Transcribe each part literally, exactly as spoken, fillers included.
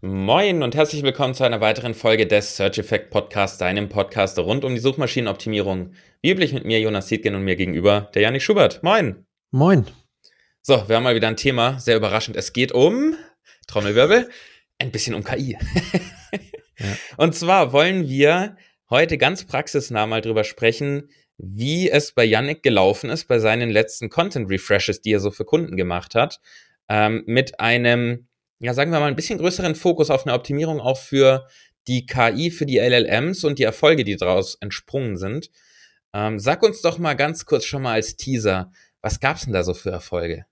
Moin und herzlich willkommen zu einer weiteren Folge des Search Effect Podcasts, deinem Podcast rund um die Suchmaschinenoptimierung. Wie üblich mit mir, Jonas Siedgen, und mir gegenüber der Yannick Schubert. Moin. Moin. So, wir haben mal wieder ein Thema, sehr überraschend. Es geht um, Trommelwirbel, ein bisschen um K I. Ja. Und zwar wollen wir heute ganz praxisnah mal drüber sprechen, wie es bei Yannick gelaufen ist bei seinen letzten Content-Refreshes, die er so für Kunden gemacht hat, ähm, mit einem, ja, sagen wir mal, ein bisschen größeren Fokus auf eine Optimierung auch für die K I, für die L L Ms und die Erfolge, die daraus entsprungen sind. Ähm, sag uns doch mal ganz kurz schon mal als Teaser, was gab's denn da so für Erfolge?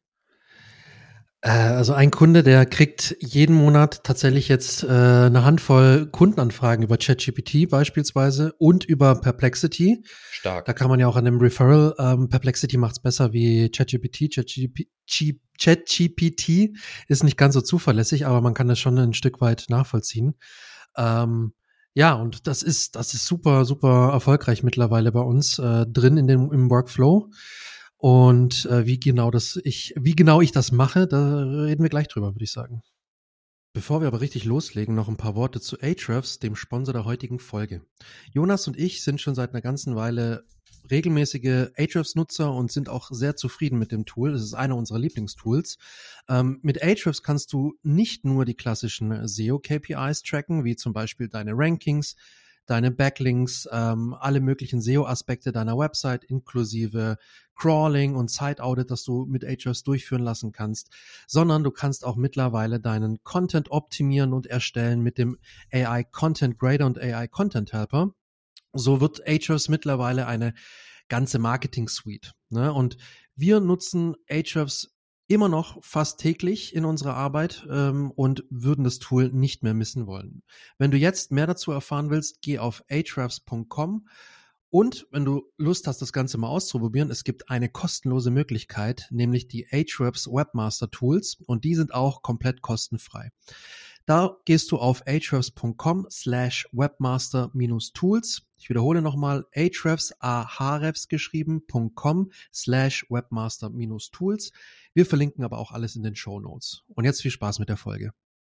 Also ein Kunde, der kriegt jeden Monat tatsächlich jetzt äh, eine Handvoll Kundenanfragen über ChatGPT beispielsweise und über Perplexity. Stark. Da kann man ja auch an dem Referral, ähm, Perplexity macht's besser wie ChatGPT. ChatGPT. ChatGPT ist nicht ganz so zuverlässig, aber man kann das schon ein Stück weit nachvollziehen. Ähm, ja, und das ist, das ist super, super erfolgreich mittlerweile bei uns äh, drin in dem, im Workflow. Und äh, wie genau das ich, wie genau ich das mache, da reden wir gleich drüber, würde ich sagen. Bevor wir aber richtig loslegen, noch ein paar Worte zu Ahrefs, dem Sponsor der heutigen Folge. Jonas und ich sind schon seit einer ganzen Weile regelmäßige Ahrefs-Nutzer und sind auch sehr zufrieden mit dem Tool. Es ist einer unserer Lieblingstools. Ähm, mit Ahrefs kannst du nicht nur die klassischen S E O-K P Is tracken, wie zum Beispiel deine Rankings, deine Backlinks, ähm, alle möglichen S E O-Aspekte deiner Website inklusive Crawling und Site-Audit, das du mit Ahrefs durchführen lassen kannst, sondern du kannst auch mittlerweile deinen Content optimieren und erstellen mit dem A I Content Grader und A I Content Helper. So wird Ahrefs mittlerweile eine ganze Marketing-Suite, ne? Und wir nutzen Ahrefs immer noch fast täglich in unserer Arbeit ähm, und würden das Tool nicht mehr missen wollen. Wenn du jetzt mehr dazu erfahren willst, geh auf ahrefs punkt com und wenn du Lust hast, das Ganze mal auszuprobieren, es gibt eine kostenlose Möglichkeit, nämlich die Ahrefs Webmaster Tools, und die sind auch komplett kostenfrei. Da gehst du auf ahrefs punkt com slash webmaster minus tools. Ich wiederhole nochmal, Ahrefs, ahrefs geschrieben, .com slash webmaster minus tools. Wir verlinken aber auch alles in den Shownotes. Und jetzt viel Spaß mit der Folge.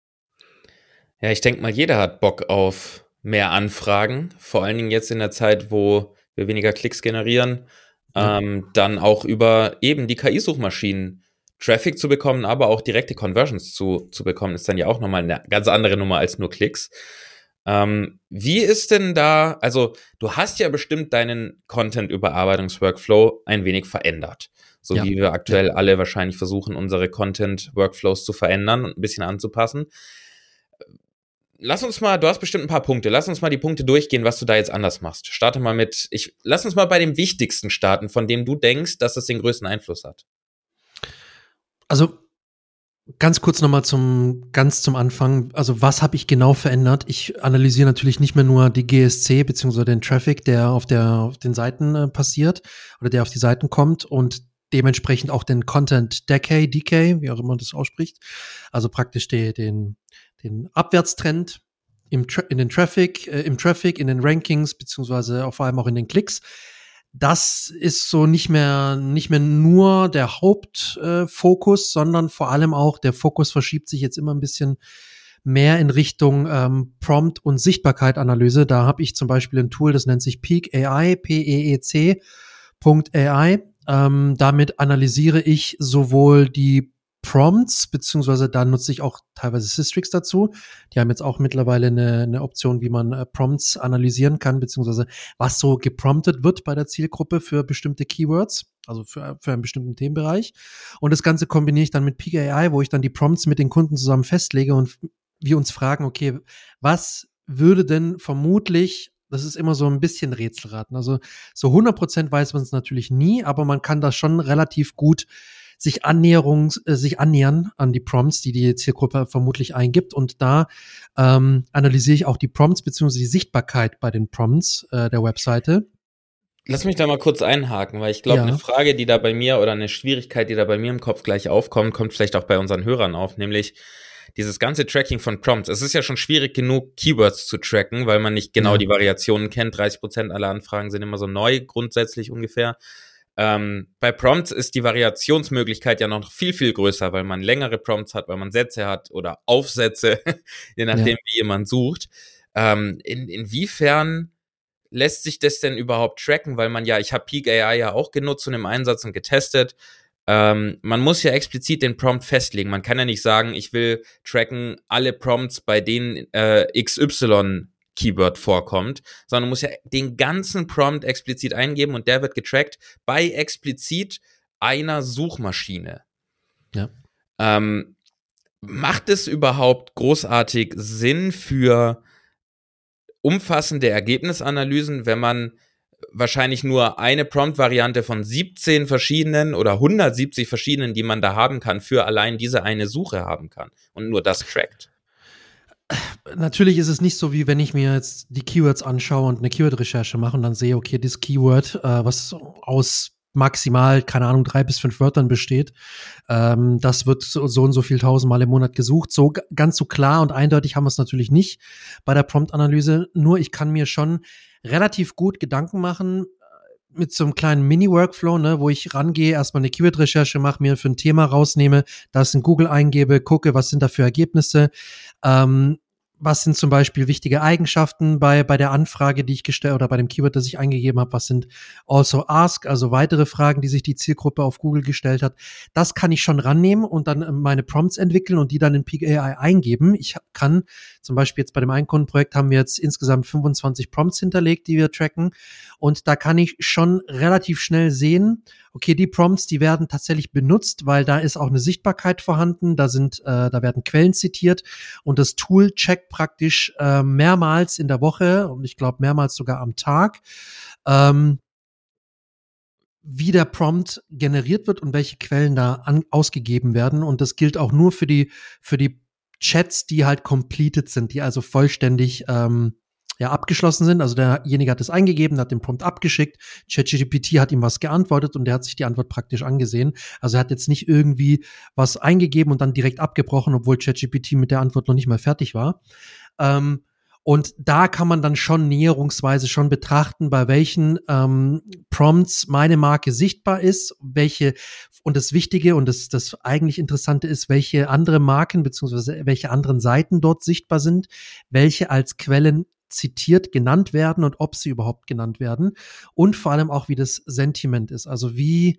Ja, ich denke mal, jeder hat Bock auf mehr Anfragen, vor allen Dingen jetzt in der Zeit, wo wir weniger Klicks generieren, ja. ähm, dann auch über eben die K I-Suchmaschinen Traffic zu bekommen, aber auch direkte Conversions zu, zu bekommen, ist dann ja auch nochmal eine ganz andere Nummer als nur Klicks. Ähm, wie ist denn da, also du hast ja bestimmt deinen Content-Überarbeitungs-Workflow ein wenig verändert, so ja. wie wir aktuell ja. alle wahrscheinlich versuchen, unsere Content-Workflows zu verändern und ein bisschen anzupassen. Lass uns mal, du hast bestimmt ein paar Punkte, lass uns mal die Punkte durchgehen, was du da jetzt anders machst. Starte mal mit, ich, lass uns mal bei dem Wichtigsten starten, von dem du denkst, dass es den größten Einfluss hat. Also ganz kurz nochmal zum, ganz zum Anfang. Also was habe ich genau verändert? Ich analysiere natürlich nicht mehr nur die G S C beziehungsweise den Traffic, der auf der, auf den Seiten äh, passiert oder der auf die Seiten kommt, und dementsprechend auch den Content Decay, Decay, wie auch immer man das ausspricht. Also praktisch die, den, den Abwärtstrend im Tra- in den Traffic, äh, im Traffic, in den Rankings, beziehungsweise vor allem auch in den Klicks. Das ist so nicht mehr nicht mehr nur der Hauptfokus, äh, sondern vor allem auch der Fokus verschiebt sich jetzt immer ein bisschen mehr in Richtung ähm, Prompt- und Sichtbarkeit-Analyse. Da habe ich zum Beispiel ein Tool, das nennt sich Peak A I, P E E C Punkt A I. Ähm, damit analysiere ich sowohl die Prompts, beziehungsweise da nutze ich auch teilweise Systrix dazu. Die haben jetzt auch mittlerweile eine, eine Option, wie man äh, Prompts analysieren kann, beziehungsweise was so gepromptet wird bei der Zielgruppe für bestimmte Keywords, also für, für einen bestimmten Themenbereich. Und das Ganze kombiniere ich dann mit Peak A I, wo ich dann die Prompts mit den Kunden zusammen festlege und wir uns fragen, okay, was würde denn vermutlich, das ist immer so ein bisschen Rätselraten, also so hundert Prozent weiß man es natürlich nie, aber man kann das schon relativ gut sich Annäherung, äh, sich annähern an die Prompts, die die Zielgruppe vermutlich eingibt. Und da ähm, analysiere ich auch die Prompts bzw. die Sichtbarkeit bei den Prompts äh, der Webseite. Lass mich da mal kurz einhaken, weil ich glaube, ja. eine Frage, die da bei mir oder eine Schwierigkeit, die da bei mir im Kopf gleich aufkommt, kommt vielleicht auch bei unseren Hörern auf, nämlich dieses ganze Tracking von Prompts. Es ist ja schon schwierig genug, Keywords zu tracken, weil man nicht genau ja. die Variationen kennt. dreißig Prozent aller Anfragen sind immer so neu, grundsätzlich ungefähr. Ähm, bei Prompts ist die Variationsmöglichkeit ja noch viel, viel größer, weil man längere Prompts hat, weil man Sätze hat oder Aufsätze, je nachdem, ja. wie jemand sucht. Ähm, in, inwiefern lässt sich das denn überhaupt tracken? Weil man ja, ich habe Peak A I ja auch genutzt und im Einsatz und getestet. Ähm, man muss ja explizit den Prompt festlegen. Man kann ja nicht sagen, ich will tracken alle Prompts, bei denen äh, X Y Keyword vorkommt, sondern muss ja den ganzen Prompt explizit eingeben und der wird getrackt bei explizit einer Suchmaschine. Ja. Ähm, macht es überhaupt großartig Sinn für umfassende Ergebnisanalysen, wenn man wahrscheinlich nur eine Prompt-Variante von siebzehn verschiedenen oder hundertsiebzig verschiedenen, die man da haben kann, für allein diese eine Suche haben kann und nur das trackt? Natürlich ist es nicht so, wie wenn ich mir jetzt die Keywords anschaue und eine Keyword-Recherche mache und dann sehe, okay, das Keyword, äh, was aus maximal, keine Ahnung, drei bis fünf Wörtern besteht, ähm, das wird so, so und so viel tausendmal im Monat gesucht. So g- ganz so klar und eindeutig haben wir es natürlich nicht bei der Prompt-Analyse. Nur ich kann mir schon relativ gut Gedanken machen, mit so einem kleinen Mini-Workflow, ne, wo ich rangehe, erstmal eine Keyword-Recherche mache, mir für ein Thema rausnehme, das in Google eingebe, gucke, was sind da für Ergebnisse, ähm, was sind zum Beispiel wichtige Eigenschaften bei bei der Anfrage, die ich gestellt oder bei dem Keyword, das ich eingegeben habe, was sind also ask, also weitere Fragen, die sich die Zielgruppe auf Google gestellt hat. Das kann ich schon rannehmen und dann meine Prompts entwickeln und die dann in Peak A I eingeben. Ich kann zum Beispiel jetzt bei dem einen Kundenprojekt haben wir jetzt insgesamt fünfundzwanzig Prompts hinterlegt, die wir tracken. Und da kann ich schon relativ schnell sehen, okay, die Prompts, die werden tatsächlich benutzt, weil da ist auch eine Sichtbarkeit vorhanden, da sind, äh, da werden Quellen zitiert und das Tool checkt praktisch äh, mehrmals in der Woche und ich glaube mehrmals sogar am Tag, ähm, wie der Prompt generiert wird und welche Quellen da an, ausgegeben werden. Und das gilt auch nur für die, für die Chats, die halt completed sind, die also vollständig ähm, ja, abgeschlossen sind. Also derjenige hat es eingegeben, hat den Prompt abgeschickt, ChatGPT hat ihm was geantwortet und der hat sich die Antwort praktisch angesehen. Also er hat jetzt nicht irgendwie was eingegeben und dann direkt abgebrochen, obwohl ChatGPT mit der Antwort noch nicht mal fertig war. Ähm, Und da kann man dann schon näherungsweise schon betrachten, bei welchen ähm, Prompts meine Marke sichtbar ist, welche, und das Wichtige und das, das eigentlich Interessante ist, welche andere Marken beziehungsweise welche anderen Seiten dort sichtbar sind, welche als Quellen zitiert genannt werden und ob sie überhaupt genannt werden und vor allem auch, wie das Sentiment ist, also wie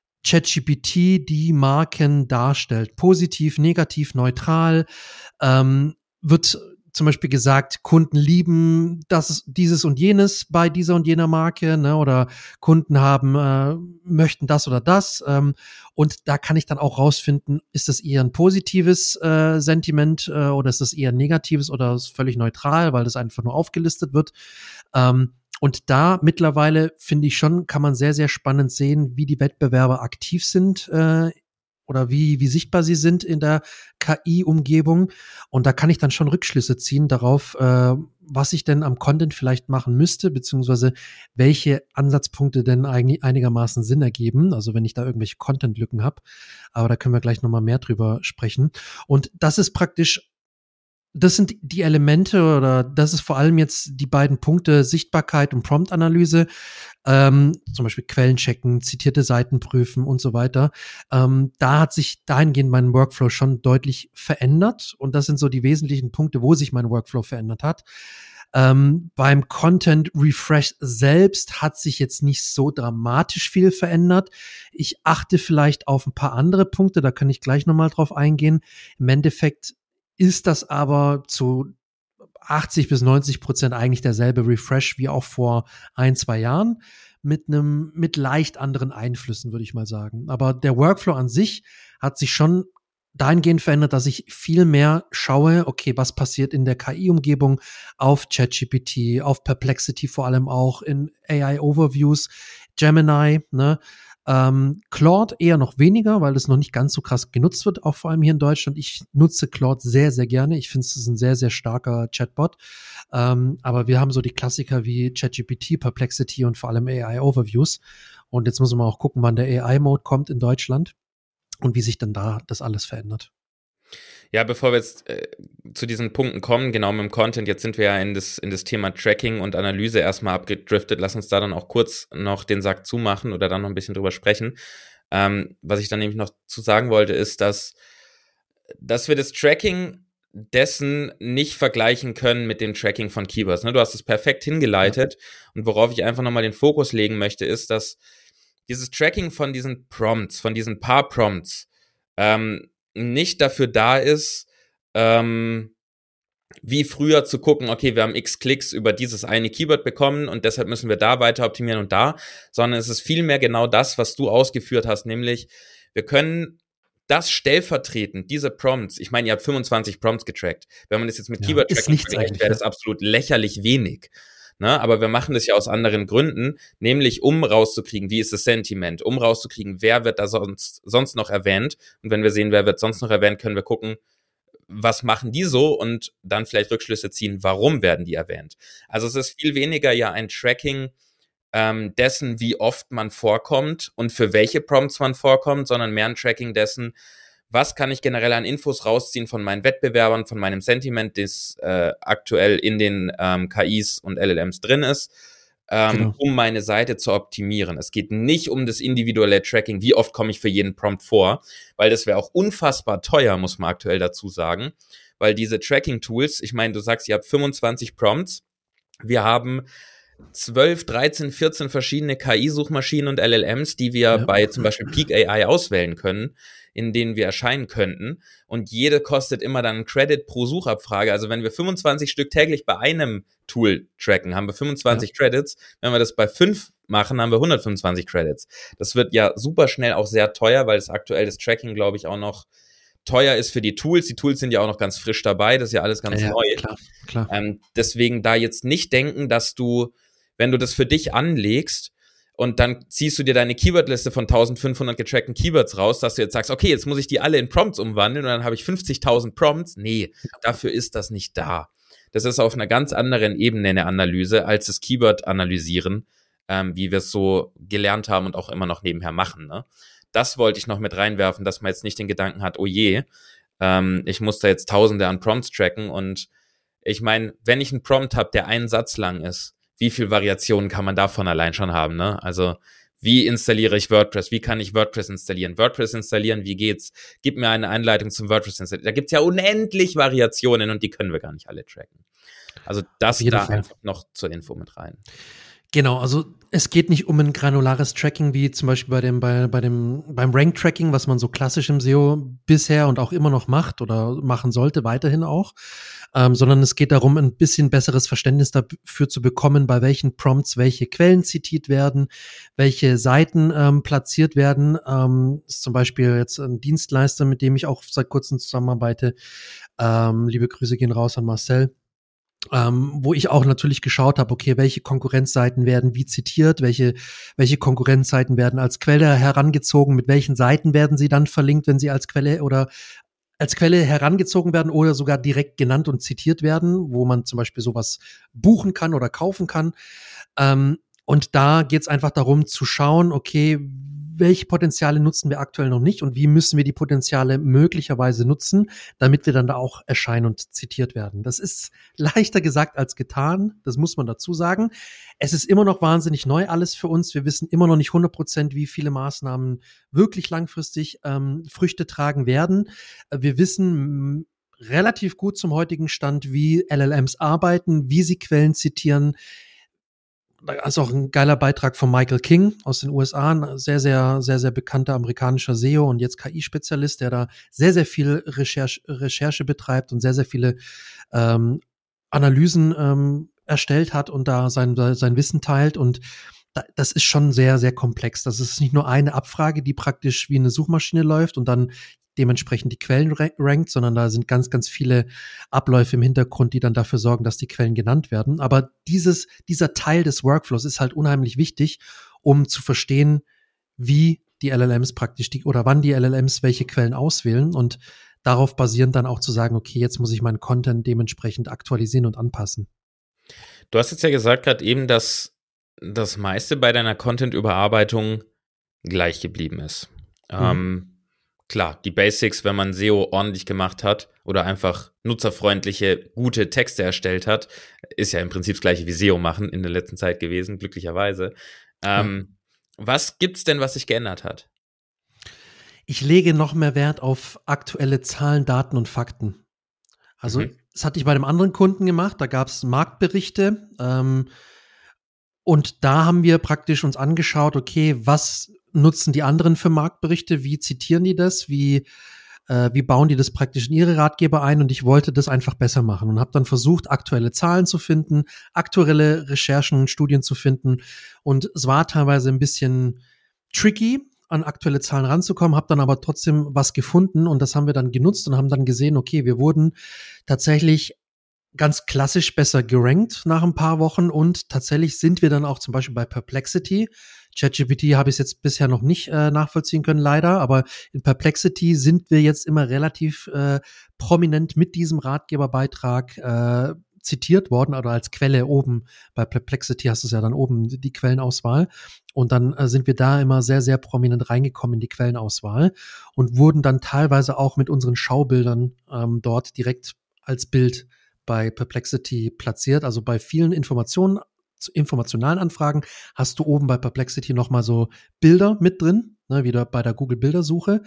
ChatGPT die Marken darstellt, positiv, negativ, neutral, ähm, wird zum Beispiel gesagt, Kunden lieben das, dieses und jenes bei dieser und jener Marke, ne, oder Kunden haben, äh, möchten das oder das, ähm, und da kann ich dann auch rausfinden, ist das eher ein positives äh, Sentiment äh, oder ist das eher ein negatives oder ist völlig neutral, weil das einfach nur aufgelistet wird. Ähm, und da mittlerweile finde ich schon, kann man sehr, sehr spannend sehen, wie die Wettbewerber aktiv sind äh, oder wie, wie sichtbar sie sind in der K I-Umgebung. Und da kann ich dann schon Rückschlüsse ziehen darauf, äh, was ich denn am Content vielleicht machen müsste, beziehungsweise welche Ansatzpunkte denn eigentlich einigermaßen Sinn ergeben. Also wenn ich da irgendwelche Content-Lücken habe. Aber da können wir gleich nochmal mehr drüber sprechen. Und das ist praktisch das sind die Elemente oder das ist vor allem jetzt die beiden Punkte Sichtbarkeit und Prompt-Analyse, ähm, zum Beispiel Quellen checken, zitierte Seiten prüfen und so weiter. Ähm, da hat sich dahingehend mein Workflow schon deutlich verändert und das sind so die wesentlichen Punkte, wo sich mein Workflow verändert hat. Ähm, beim Content Refresh selbst hat sich jetzt nicht so dramatisch viel verändert. Ich achte vielleicht auf ein paar andere Punkte, da kann ich gleich nochmal drauf eingehen. Im Endeffekt ist das aber zu achtzig bis neunzig Prozent eigentlich derselbe Refresh wie auch vor ein, zwei Jahren mit einem, mit leicht anderen Einflüssen, würde ich mal sagen. Aber der Workflow an sich hat sich schon dahingehend verändert, dass ich viel mehr schaue, okay, was passiert in der K I-Umgebung auf ChatGPT, auf Perplexity vor allem auch, in A I-Overviews, Gemini, ne, Ähm, Claude eher noch weniger, weil es noch nicht ganz so krass genutzt wird, auch vor allem hier in Deutschland. Ich nutze Claude sehr, sehr gerne. Ich finde, es ist ein sehr, sehr starker Chatbot. Ähm, aber wir haben so die Klassiker wie ChatGPT, Perplexity und vor allem A I-Overviews. Und jetzt muss man auch gucken, wann der A I-Mode kommt in Deutschland und wie sich dann da das alles verändert. Ja, bevor wir jetzt äh, zu diesen Punkten kommen, genau mit dem Content, jetzt sind wir ja in das, in das Thema Tracking und Analyse erstmal abgedriftet. Lass uns da dann auch kurz noch den Sack zumachen oder dann noch ein bisschen drüber sprechen. Ähm, was ich dann nämlich noch zu sagen wollte, ist, dass, dass wir das Tracking dessen nicht vergleichen können mit dem Tracking von Keywords. Ne? Du hast es perfekt hingeleitet. Ja. Und worauf ich einfach nochmal den Fokus legen möchte, ist, dass dieses Tracking von diesen Prompts, von diesen paar Prompts, ähm, nicht dafür da ist, ähm, wie früher zu gucken, okay, wir haben x Klicks über dieses eine Keyword bekommen und deshalb müssen wir da weiter optimieren und da, sondern es ist vielmehr genau das, was du ausgeführt hast, nämlich wir können das stellvertretend, diese Prompts, ich meine, ihr habt fünfundzwanzig Prompts getrackt. Wenn man das jetzt mit ja, Keyword-Tracking vergleicht, wäre das absolut lächerlich wenig. Ne? Aber wir machen das ja aus anderen Gründen, nämlich um rauszukriegen, wie ist das Sentiment, um rauszukriegen, wer wird da sonst, sonst noch erwähnt. Und wenn wir sehen, wer wird sonst noch erwähnt, können wir gucken, was machen die so und dann vielleicht Rückschlüsse ziehen, warum werden die erwähnt. Also es ist viel weniger ja ein Tracking ähm, dessen, wie oft man vorkommt und für welche Prompts man vorkommt, sondern mehr ein Tracking dessen, was kann ich generell an Infos rausziehen von meinen Wettbewerbern, von meinem Sentiment, das äh, aktuell in den ähm, K Is und L L Ms drin ist, ähm, genau. um meine Seite zu optimieren. Es geht nicht um das individuelle Tracking, wie oft komme ich für jeden Prompt vor, weil das wäre auch unfassbar teuer, muss man aktuell dazu sagen, weil diese Tracking-Tools, ich meine, du sagst, ihr habt fünfundzwanzig Prompts, wir haben zwölf, dreizehn, vierzehn verschiedene K I-Suchmaschinen und L L Ms, die wir ja. bei zum Beispiel Peak A I auswählen können, in denen wir erscheinen könnten. Und jede kostet immer dann einen Credit pro Suchabfrage. Also wenn wir fünfundzwanzig Stück täglich bei einem Tool tracken, haben wir fünfundzwanzig ja. Credits. Wenn wir das bei fünf machen, haben wir hundertfünfundzwanzig Credits. Das wird ja super schnell auch sehr teuer, weil das aktuell das Tracking, glaube ich, auch noch teuer ist für die Tools. Die Tools sind ja auch noch ganz frisch dabei. Das ist ja alles ganz ja, neu. Klar, klar. Ähm, deswegen da jetzt nicht denken, dass du, wenn du das für dich anlegst und dann ziehst du dir deine Keywordliste von eintausendfünfhundert getrackten Keywords raus, dass du jetzt sagst, okay, jetzt muss ich die alle in Prompts umwandeln und dann habe ich fünfzigtausend Prompts. Nee, dafür ist das nicht da. Das ist auf einer ganz anderen Ebene eine Analyse als das Keyword-Analysieren, ähm, wie wir es so gelernt haben und auch immer noch nebenher machen. Ne? Das wollte ich noch mit reinwerfen, dass man jetzt nicht den Gedanken hat, oh je, ähm, ich muss da jetzt Tausende an Prompts tracken und ich meine, wenn ich einen Prompt habe, der einen Satz lang ist, wie viel Variationen kann man davon allein schon haben, ne? Also, wie installiere ich WordPress? Wie kann ich WordPress installieren? WordPress installieren, wie geht's? Gib mir eine Anleitung zum WordPress installieren. Da gibt's ja unendlich Variationen und die können wir gar nicht alle tracken. Also, das da Fall. Einfach noch zur Info mit rein. Genau, also es geht nicht um ein granulares Tracking wie zum Beispiel bei dem, bei, bei dem, beim Rank-Tracking, was man so klassisch im S E O bisher und auch immer noch macht oder machen sollte, weiterhin auch, ähm, sondern es geht darum, ein bisschen besseres Verständnis dafür zu bekommen, bei welchen Prompts welche Quellen zitiert werden, welche Seiten ähm, platziert werden. Ähm, ist zum Beispiel jetzt ein Dienstleister, mit dem ich auch seit kurzem zusammenarbeite. Ähm, liebe Grüße gehen raus an Marcel. Ähm, wo ich auch natürlich geschaut habe, okay, welche Konkurrenzseiten werden wie zitiert, welche welche Konkurrenzseiten werden als Quelle herangezogen, mit welchen Seiten werden sie dann verlinkt, wenn sie als Quelle oder als Quelle herangezogen werden oder sogar direkt genannt und zitiert werden, wo man zum Beispiel sowas buchen kann oder kaufen kann. Ähm, und da geht es einfach darum zu schauen, okay, welche Potenziale nutzen wir aktuell noch nicht und wie müssen wir die Potenziale möglicherweise nutzen, damit wir dann da auch erscheinen und zitiert werden. Das ist leichter gesagt als getan, das muss man dazu sagen. Es ist immer noch wahnsinnig neu alles für uns. Wir wissen immer noch nicht hundert Prozent, wie viele Maßnahmen wirklich langfristig ähm, Früchte tragen werden. Wir wissen relativ gut zum heutigen Stand, wie L L Ms arbeiten, wie sie Quellen zitieren. Da ist auch ein geiler Beitrag von Michael King aus den U S A, ein sehr, sehr, sehr, sehr bekannter amerikanischer S E O und jetzt K I-Spezialist, der da sehr, sehr viel Recherche, Recherche betreibt und sehr, sehr viele ähm, Analysen ähm, erstellt hat und da sein, sein Wissen teilt. Und da, das ist schon sehr, sehr komplex. Das ist nicht nur eine Abfrage, die praktisch wie eine Suchmaschine läuft und dann dementsprechend die Quellen rankt, sondern da sind ganz, ganz viele Abläufe im Hintergrund, die dann dafür sorgen, dass die Quellen genannt werden. Aber dieses, dieser Teil des Workflows ist halt unheimlich wichtig, um zu verstehen, wie die L L Ms praktisch die, oder wann die L L Ms welche Quellen auswählen und darauf basierend dann auch zu sagen, okay, jetzt muss ich meinen Content dementsprechend aktualisieren und anpassen. Du hast jetzt ja gesagt gerade eben, dass das meiste bei deiner Content-Überarbeitung gleich geblieben ist. Mhm. Ähm, klar, die Basics, wenn man S E O ordentlich gemacht hat oder einfach nutzerfreundliche, gute Texte erstellt hat, ist ja im Prinzip das gleiche wie S E O machen in der letzten Zeit gewesen, glücklicherweise. Ähm, ja. Was gibt's denn, was sich geändert hat? Ich lege noch mehr Wert auf aktuelle Zahlen, Daten und Fakten. Also, mhm. das hatte ich bei einem anderen Kunden gemacht, da gab es Marktberichte, ähm, und da haben wir praktisch uns angeschaut, okay, was nutzen die anderen für Marktberichte, wie zitieren die das, wie, äh, wie bauen die das praktisch in ihre Ratgeber ein, und ich wollte das einfach besser machen und habe dann versucht, aktuelle Zahlen zu finden, aktuelle Recherchen und Studien zu finden, und es war teilweise ein bisschen tricky, an aktuelle Zahlen ranzukommen, habe dann aber trotzdem was gefunden, und das haben wir dann genutzt und haben dann gesehen, okay, wir wurden tatsächlich ganz klassisch besser gerankt nach ein paar Wochen, und tatsächlich sind wir dann auch zum Beispiel bei Perplexity. ChatGPT habe ich jetzt bisher noch nicht äh, nachvollziehen können, leider, aber in Perplexity sind wir jetzt immer relativ äh, prominent mit diesem Ratgeberbeitrag äh, zitiert worden, oder als Quelle oben. Bei Perplexity hast du es ja dann oben, die Quellenauswahl. Und dann äh, sind wir da immer sehr, sehr prominent reingekommen in die Quellenauswahl und wurden dann teilweise auch mit unseren Schaubildern ähm, dort direkt als Bild bei Perplexity platziert. Also bei vielen Informationen, informationalen Anfragen hast du oben bei Perplexity nochmal so Bilder mit drin, ne, wieder bei der Google-Bildersuche.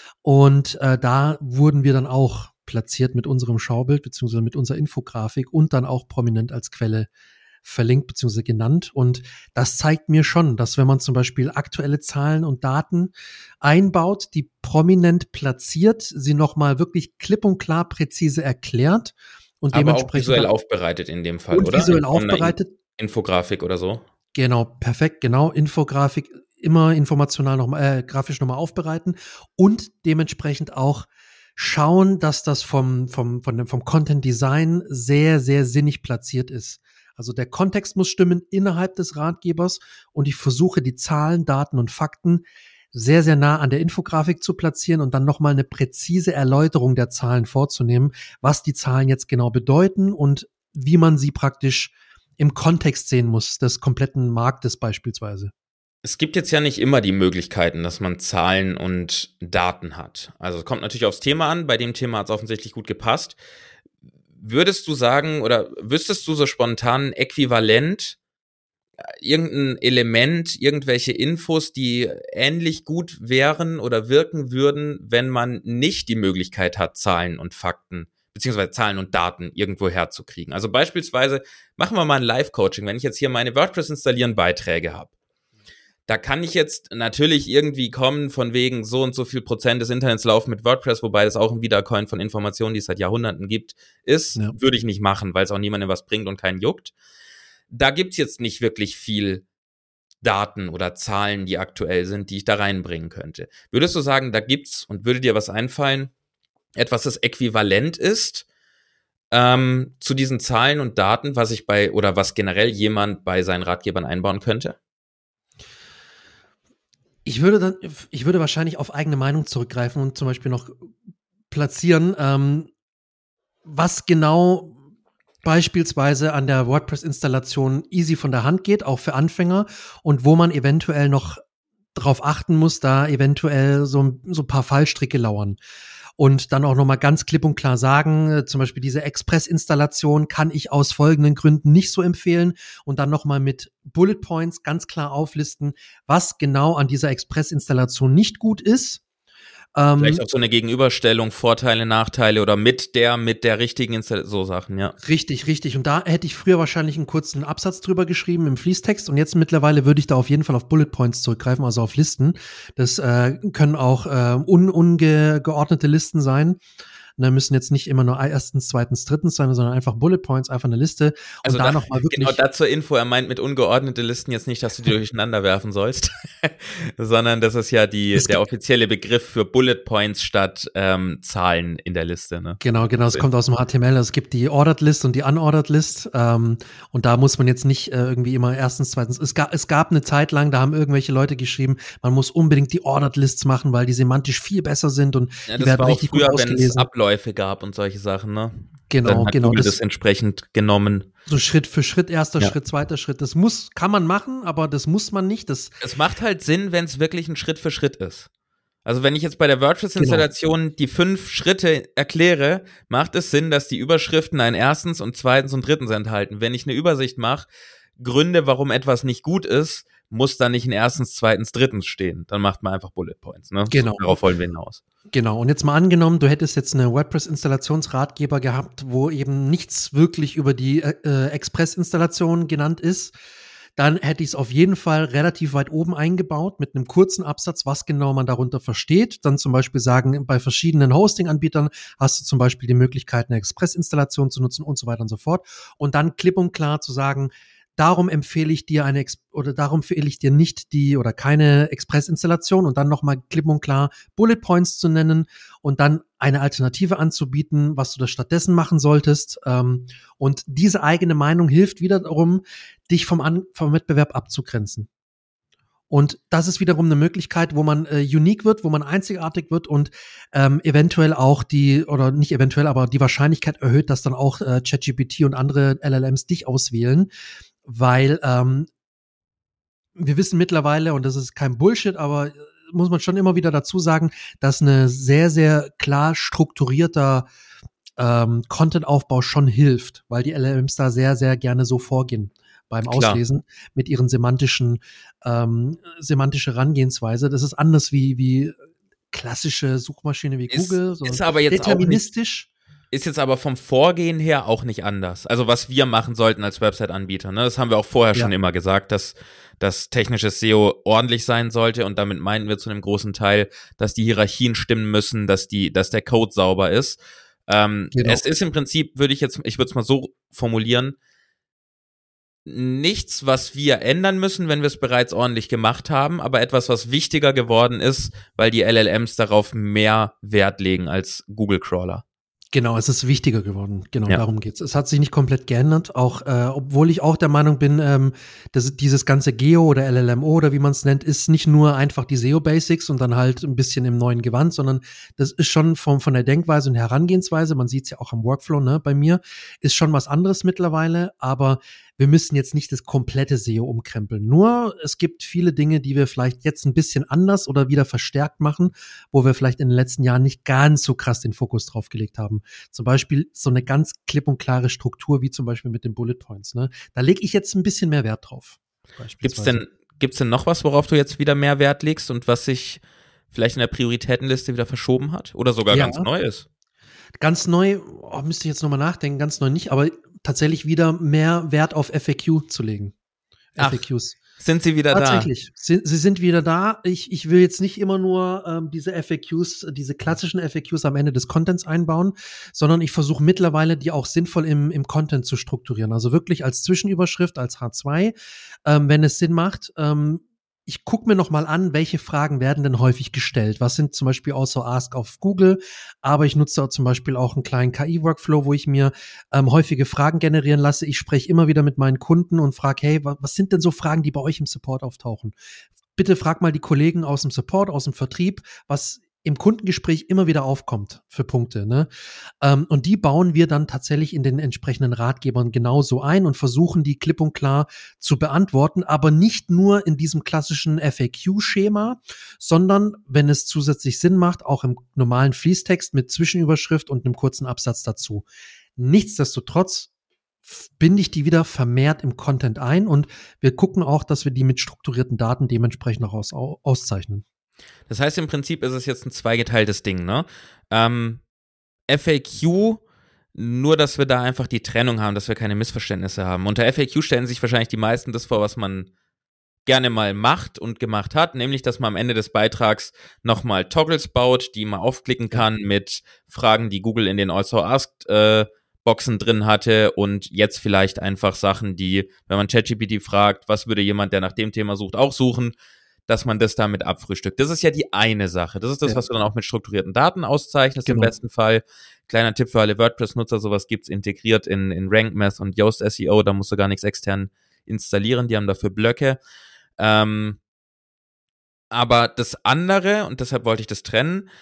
Und äh, da wurden wir dann auch platziert mit unserem Schaubild beziehungsweise mit unserer Infografik und dann auch prominent als Quelle verlinkt beziehungsweise genannt. Und das zeigt mir schon, dass wenn man zum Beispiel aktuelle Zahlen und Daten einbaut, die prominent platziert, sie nochmal wirklich klipp und klar präzise erklärt und aber dementsprechend auch visuell aufbereitet in dem Fall, und oder? visuell aufbereitet. Infografik oder so? Genau, perfekt, genau. Infografik, immer informational nochmal, äh, grafisch nochmal aufbereiten und dementsprechend auch schauen, dass das vom, vom, von dem, vom Content Design sehr, sehr sinnig platziert ist. Also der Kontext muss stimmen innerhalb des Ratgebers, und ich versuche die Zahlen, Daten und Fakten sehr, sehr nah an der Infografik zu platzieren und dann nochmal eine präzise Erläuterung der Zahlen vorzunehmen, was die Zahlen jetzt genau bedeuten und wie man sie praktisch im Kontext sehen muss, des kompletten Marktes beispielsweise. Es gibt jetzt ja nicht immer die Möglichkeiten, dass man Zahlen und Daten hat. Also es kommt natürlich aufs Thema an. Bei dem Thema hat es offensichtlich gut gepasst. Würdest du sagen oder wüsstest du so spontan äquivalent irgendein Element, irgendwelche Infos, die ähnlich gut wären oder wirken würden, wenn man nicht die Möglichkeit hat, Zahlen und Fakten beziehungsweise Zahlen und Daten irgendwo herzukriegen? Also beispielsweise machen wir mal ein Live-Coaching. Wenn ich jetzt hier meine WordPress installieren Beiträge habe, da kann ich jetzt natürlich irgendwie kommen von wegen so und so viel Prozent des Internets laufen mit WordPress, wobei das auch ein Wiedercoin von Informationen, die es seit Jahrhunderten gibt, ist. Ja. Würde ich nicht machen, weil es auch niemandem was bringt und keinen juckt. Da gibt's jetzt nicht wirklich viel Daten oder Zahlen, die aktuell sind, die ich da reinbringen könnte. Würdest du sagen, da gibt's, und würde dir was einfallen, etwas, das äquivalent ist ähm, zu diesen Zahlen und Daten, was ich bei oder was generell jemand bei seinen Ratgebern einbauen könnte? Ich würde dann, ich würde wahrscheinlich auf eigene Meinung zurückgreifen und zum Beispiel noch platzieren, ähm, was genau beispielsweise an der WordPress-Installation easy von der Hand geht, auch für Anfänger, und wo man eventuell noch drauf achten muss, da eventuell so, so ein paar Fallstricke lauern. Und dann auch nochmal ganz klipp und klar sagen, äh, zum Beispiel diese Express-Installation kann ich aus folgenden Gründen nicht so empfehlen, und dann nochmal mit Bullet Points ganz klar auflisten, was genau an dieser Express-Installation nicht gut ist. Ähm, Vielleicht auch so eine Gegenüberstellung, Vorteile, Nachteile oder mit der, mit der richtigen Installation, so Sachen, ja. Richtig, richtig. Und da hätte ich früher wahrscheinlich einen kurzen Absatz drüber geschrieben im Fließtext, und jetzt mittlerweile würde ich da auf jeden Fall auf Bullet Points zurückgreifen, also auf Listen. Das äh, können auch äh, un ungeordnete Listen sein. Da müssen jetzt nicht immer nur erstens, zweitens, drittens sein, sondern einfach Bullet Points, einfach eine Liste. Und also da, da noch mal wirklich. Genau, dazu Info, er meint mit ungeordnete Listen jetzt nicht, dass du die durcheinander werfen sollst, sondern das ist ja die, der offizielle Begriff für Bullet Points statt ähm, Zahlen in der Liste. Ne? Genau, genau, es kommt aus dem H T M L. Es gibt die Ordered List und die Unordered List. Ähm, und da muss man jetzt nicht äh, irgendwie immer erstens, zweitens. Es gab, es gab eine Zeit lang, da haben irgendwelche Leute geschrieben, man muss unbedingt die Ordered Lists machen, weil die semantisch viel besser sind und ja, die werden richtig früher, gut ausgelesen. Läufe gab und solche Sachen, ne? Genau, Dann hat genau. Google das, das entsprechend genommen. So Schritt für Schritt, erster ja. Schritt, zweiter Schritt. Das muss, kann man machen, aber das muss man nicht. Das es macht halt Sinn, wenn es wirklich ein Schritt für Schritt ist. Also wenn ich jetzt bei der WordPress-Installation genau. die fünf Schritte erkläre, macht es Sinn, dass die Überschriften ein erstens und zweitens und drittens enthalten. Wenn ich eine Übersicht mache, Gründe, warum etwas nicht gut ist, muss da nicht in erstens, zweitens, drittens stehen. Dann macht man einfach Bullet Points. Ne? Genau. So, darauf wollen wir hinaus. Genau. Und jetzt mal angenommen, du hättest jetzt eine WordPress-Installationsratgeber gehabt, wo eben nichts wirklich über die äh, Express-Installation genannt ist. Dann hätte ich es auf jeden Fall relativ weit oben eingebaut mit einem kurzen Absatz, was genau man darunter versteht. Dann zum Beispiel sagen, bei verschiedenen Hosting-Anbietern hast du zum Beispiel die Möglichkeit, eine Express-Installation zu nutzen und so weiter und so fort. Und dann klipp und klar zu sagen, darum empfehle ich dir eine Ex- oder darum empfehle ich dir nicht die oder keine Express-Installation und dann nochmal klipp und klar Bullet Points zu nennen und dann eine Alternative anzubieten, was du da stattdessen machen solltest. Ähm, und diese eigene Meinung hilft wieder darum, dich vom, An- vom Wettbewerb abzugrenzen. Und das ist wiederum eine Möglichkeit, wo man äh, unique wird, wo man einzigartig wird und ähm, eventuell auch die, oder nicht eventuell, aber die Wahrscheinlichkeit erhöht, dass dann auch äh, ChatGPT und andere L L Ms dich auswählen, weil ähm, wir wissen mittlerweile, und das ist kein Bullshit, aber muss man schon immer wieder dazu sagen, dass eine sehr, sehr klar strukturierter ähm, Content-Aufbau schon hilft, weil die L L Ms da sehr, sehr gerne so vorgehen beim Klar. Auslesen mit ihren semantischen, ähm, semantische Herangehensweise. Das ist anders wie, wie klassische Suchmaschine wie Ist, Google, so ist aber jetzt deterministisch. Auch nicht, ist jetzt aber vom Vorgehen her auch nicht anders. Also was wir machen sollten als Website-Anbieter, ne? Das haben wir auch vorher ja. schon immer gesagt, dass dass technisches S E O ordentlich sein sollte und damit meinen wir zu einem großen Teil, dass die Hierarchien stimmen müssen, dass die, dass der Code sauber ist. Ähm, genau. Es ist im Prinzip, würde ich jetzt, ich würde es mal so formulieren, nichts, was wir ändern müssen, wenn wir es bereits ordentlich gemacht haben, aber etwas, was wichtiger geworden ist, weil die L L Ms darauf mehr Wert legen als Google-Crawler. Genau, es ist wichtiger geworden. Genau, ja. Darum geht's. Es hat sich nicht komplett geändert, auch äh, obwohl ich auch der Meinung bin, ähm, dass dieses ganze Geo oder L L M O oder wie man es nennt, ist nicht nur einfach die S E O-Basics und dann halt ein bisschen im neuen Gewand, sondern das ist schon vom, von der Denkweise und Herangehensweise, man sieht es ja auch am Workflow, ne, bei mir, ist schon was anderes mittlerweile, aber wir müssen jetzt nicht das komplette S E O umkrempeln. Nur es gibt viele Dinge, die wir vielleicht jetzt ein bisschen anders oder wieder verstärkt machen, wo wir vielleicht in den letzten Jahren nicht ganz so krass den Fokus drauf gelegt haben. Zum Beispiel so eine ganz klipp und klare Struktur, wie zum Beispiel mit den Bullet Points. Ne? Da lege ich jetzt ein bisschen mehr Wert drauf. Gibt's denn, gibt's denn noch was, worauf du jetzt wieder mehr Wert legst und was sich vielleicht in der Prioritätenliste wieder verschoben hat oder sogar ja. ganz neu ist? Ganz neu, oh, müsste ich jetzt nochmal nachdenken, ganz neu nicht, aber tatsächlich wieder mehr Wert auf F A Q zu legen. Ach, F A Qs. Sind sie wieder Tatsächlich. da? Sie, sie sind wieder da. Ich, ich will jetzt nicht immer nur ähm, diese F A Qs, diese klassischen F A Qs am Ende des Contents einbauen, sondern ich versuche mittlerweile, die auch sinnvoll im, im Content zu strukturieren. Also wirklich als Zwischenüberschrift, als H zwei, ähm, wenn es Sinn macht. Ähm, Ich gucke mir noch mal an, welche Fragen werden denn häufig gestellt. Was sind zum Beispiel also Ask auf Google, aber ich nutze auch zum Beispiel auch einen kleinen K I-Workflow, wo ich mir ähm, häufige Fragen generieren lasse. Ich spreche immer wieder mit meinen Kunden und frage, hey, was sind denn so Fragen, die bei euch im Support auftauchen? Bitte frag mal die Kollegen aus dem Support, aus dem Vertrieb, was im Kundengespräch immer wieder aufkommt für Punkte, ne? Ähm, und die bauen wir dann tatsächlich in den entsprechenden Ratgebern genauso ein und versuchen, die klipp und klar zu beantworten, aber nicht nur in diesem klassischen F A Q-Schema, sondern, wenn es zusätzlich Sinn macht, auch im normalen Fließtext mit Zwischenüberschrift und einem kurzen Absatz dazu. Nichtsdestotrotz binde ich die wieder vermehrt im Content ein und wir gucken auch, dass wir die mit strukturierten Daten dementsprechend auch aus, auszeichnen. Das heißt, im Prinzip ist es jetzt ein zweigeteiltes Ding, ne? Ähm, F A Q, nur dass wir da einfach die Trennung haben, dass wir keine Missverständnisse haben. Unter F A Q stellen sich wahrscheinlich die meisten das vor, was man gerne mal macht und gemacht hat, nämlich, dass man am Ende des Beitrags nochmal Toggles baut, die man aufklicken kann mit Fragen, die Google in den Also Asked äh, Boxen drin hatte und jetzt vielleicht einfach Sachen, die, wenn man ChatGPT fragt, was würde jemand, der nach dem Thema sucht, auch suchen, dass man das damit abfrühstückt. Das ist ja die eine Sache. Das ist das, ja. was du dann auch mit strukturierten Daten auszeichnest, genau. Im besten Fall. Kleiner Tipp für alle WordPress-Nutzer, sowas gibt's integriert in, in RankMath und Yoast S E O, da musst du gar nichts extern installieren, die haben dafür Blöcke. Ähm, aber das andere, und deshalb wollte ich das trennen,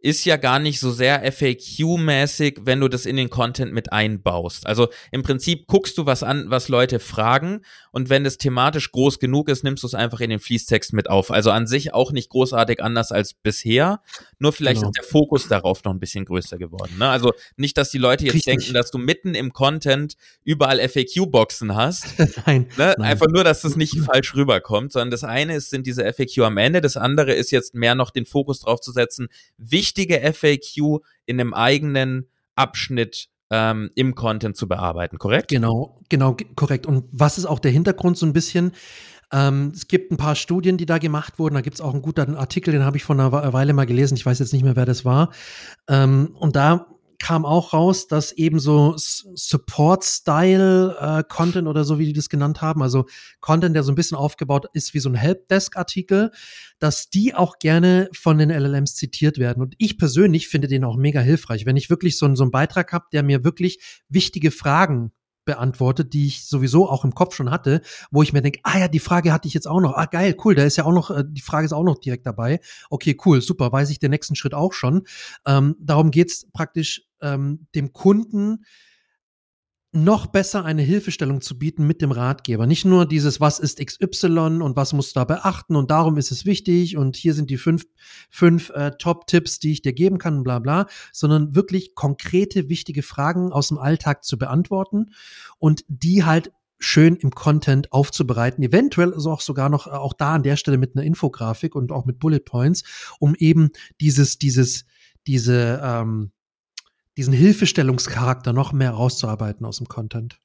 ist ja gar nicht so sehr F A Q-mäßig, wenn du das in den Content mit einbaust. Also im Prinzip guckst du was an, was Leute fragen, und wenn das thematisch groß genug ist, nimmst du es einfach in den Fließtext mit auf. Also an sich auch nicht großartig anders als bisher, nur vielleicht genau. ist der Fokus darauf noch ein bisschen größer geworden. Ne? Also nicht, dass die Leute jetzt Richtig. denken, dass du mitten im Content überall F A Q-Boxen hast. nein, ne? nein. Einfach nur, dass das nicht falsch rüberkommt, sondern das eine ist, sind diese F A Q am Ende, das andere ist jetzt mehr noch den Fokus drauf zu setzen, wichtige F A Q in einem eigenen Abschnitt ähm, im Content zu bearbeiten, korrekt? Genau, genau, g- korrekt. Und was ist auch der Hintergrund so ein bisschen? Ähm, es gibt ein paar Studien, die da gemacht wurden. Da gibt es auch einen guten Artikel, den habe ich vor einer Weile mal gelesen. Ich weiß jetzt nicht mehr, wer das war. Ähm, und da kam auch raus, dass eben so Support-Style-Content äh, oder so, wie die das genannt haben, also Content, der so ein bisschen aufgebaut ist wie so ein Helpdesk-Artikel, dass die auch gerne von den L L Ms zitiert werden. Und ich persönlich finde den auch mega hilfreich. Wenn ich wirklich so, so einen Beitrag habe, der mir wirklich wichtige Fragen beantwortet, die ich sowieso auch im Kopf schon hatte, wo ich mir denke, ah ja, die Frage hatte ich jetzt auch noch, ah geil, cool, da ist ja auch noch, die Frage ist auch noch direkt dabei, okay, cool, super, weiß ich den nächsten Schritt auch schon. Ähm, darum geht's praktisch ähm, dem Kunden noch besser eine Hilfestellung zu bieten mit dem Ratgeber. Nicht nur dieses, was ist X Y und was musst du da beachten und darum ist es wichtig und hier sind die fünf, fünf äh, Top-Tipps, die ich dir geben kann, bla bla, sondern wirklich konkrete, wichtige Fragen aus dem Alltag zu beantworten und die halt schön im Content aufzubereiten, eventuell also auch sogar noch, auch da an der Stelle mit einer Infografik und auch mit Bullet Points, um eben dieses, dieses, diese, ähm, diesen Hilfestellungscharakter noch mehr rauszuarbeiten aus dem Content.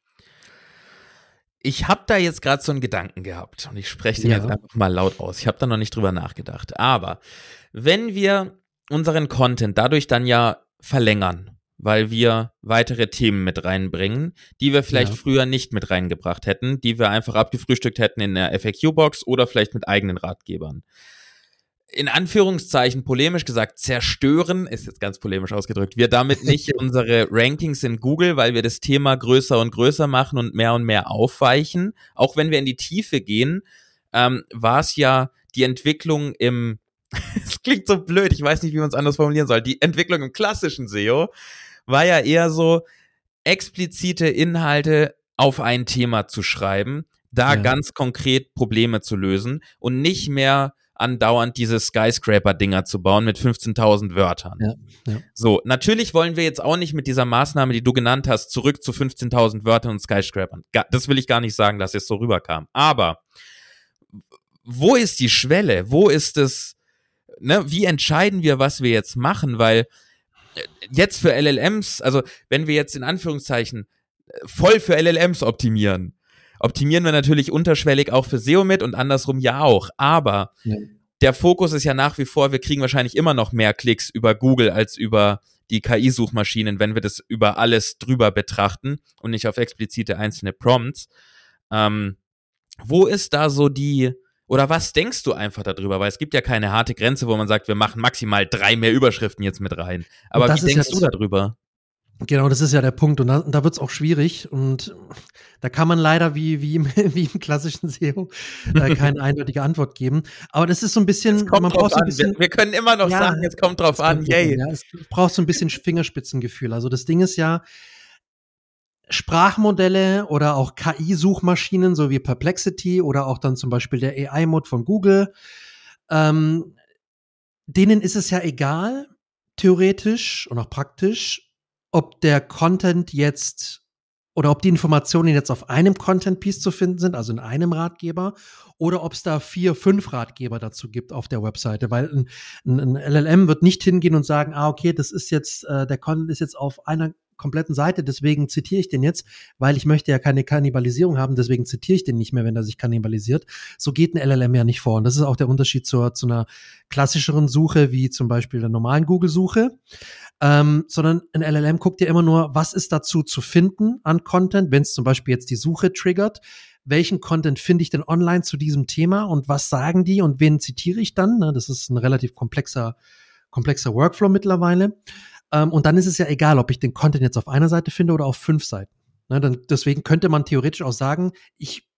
Ich habe da jetzt gerade so einen Gedanken gehabt und ich spreche den ja. jetzt einfach mal laut aus. Ich habe da noch nicht drüber nachgedacht. Aber wenn wir unseren Content dadurch dann ja verlängern, weil wir weitere Themen mit reinbringen, die wir vielleicht ja. früher nicht mit reingebracht hätten, die wir einfach abgefrühstückt hätten in der F A Q-Box oder vielleicht mit eigenen Ratgebern. In Anführungszeichen polemisch gesagt, zerstören, ist jetzt ganz polemisch ausgedrückt, wir damit nicht unsere Rankings in Google, weil wir das Thema größer und größer machen und mehr und mehr aufweichen. Auch wenn wir in die Tiefe gehen, ähm, war es ja die Entwicklung im, es klingt so blöd, ich weiß nicht, wie man es anders formulieren soll, die Entwicklung im klassischen S E O war ja eher so, explizite Inhalte auf ein Thema zu schreiben, da ja. ganz konkret Probleme zu lösen und nicht mehr andauernd diese Skyscraper-Dinger zu bauen mit fünfzehntausend Wörtern. Ja, ja. So, natürlich wollen wir jetzt auch nicht mit dieser Maßnahme, die du genannt hast, zurück zu fünfzehntausend Wörtern und Skyscrapern. Das will ich gar nicht sagen, dass es so rüberkam. Aber wo ist die Schwelle? Wo ist es, ne, wie entscheiden wir, was wir jetzt machen? Weil jetzt für L L Ms, also wenn wir jetzt in Anführungszeichen voll für L L Ms optimieren, optimieren wir natürlich unterschwellig auch für S E O mit und andersrum ja auch. Aber ja. der Fokus ist ja nach wie vor, wir kriegen wahrscheinlich immer noch mehr Klicks über Google als über die K I-Suchmaschinen, wenn wir das über alles drüber betrachten und nicht auf explizite einzelne Prompts. Ähm, wo ist da so die, oder was denkst du einfach darüber? Weil es gibt ja keine harte Grenze, wo man sagt, wir machen maximal drei mehr Überschriften jetzt mit rein. Aber wie denkst du darüber? Genau, das ist ja der Punkt. Und da, da wird es auch schwierig. Und da kann man leider wie, wie, im, wie im klassischen S E O äh, keine eindeutige Antwort geben. Aber das ist so ein bisschen, man braucht so ein bisschen. Wir, wir können immer noch ja, sagen, jetzt kommt drauf an, yay. Ja, es braucht so ein bisschen Fingerspitzengefühl. Also das Ding ist ja, Sprachmodelle oder auch K I-Suchmaschinen, so wie Perplexity oder auch dann zum Beispiel der A I-Mod von Google, ähm, denen ist es ja egal, theoretisch und auch praktisch, ob der Content jetzt oder ob die Informationen jetzt auf einem Content-Piece zu finden sind, also in einem Ratgeber, oder ob es da vier, fünf Ratgeber dazu gibt auf der Webseite, weil ein, ein, ein L L M wird nicht hingehen und sagen, ah, okay, das ist jetzt, äh, der Content ist jetzt auf einer kompletten Seite, deswegen zitiere ich den jetzt, weil ich möchte ja keine Kannibalisierung haben, deswegen zitiere ich den nicht mehr, wenn er sich kannibalisiert. So geht ein L L M ja nicht vor. Und das ist auch der Unterschied zur, zu einer klassischeren Suche, wie zum Beispiel der normalen Google-Suche. Ähm, sondern ein L L M guckt ja immer nur, was ist dazu zu finden an Content, wenn es zum Beispiel jetzt die Suche triggert. Welchen Content finde ich denn online zu diesem Thema und was sagen die und wen zitiere ich dann? Das ist ein relativ komplexer, komplexer Workflow mittlerweile. Um, und dann ist es ja egal, ob ich den Content jetzt auf einer Seite finde oder auf fünf Seiten. Ne, dann, deswegen könnte man theoretisch auch sagen, ich